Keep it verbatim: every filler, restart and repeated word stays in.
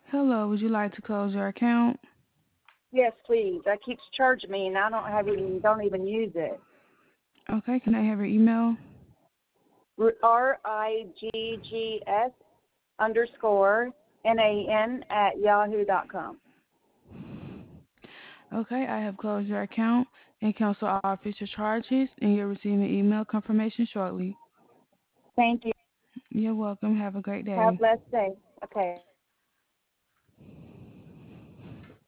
Hello, would you like to close your account? Yes, please. That keeps charging me, and I don't have even don't even use it. Okay, can I have your email? R I G G S underscore N A N at yahoo dot com. Okay, I have closed your account and cancel all future charges, and you'll receive an email confirmation shortly. Thank you. You're welcome. Have a great Have a day. blessed day. Okay.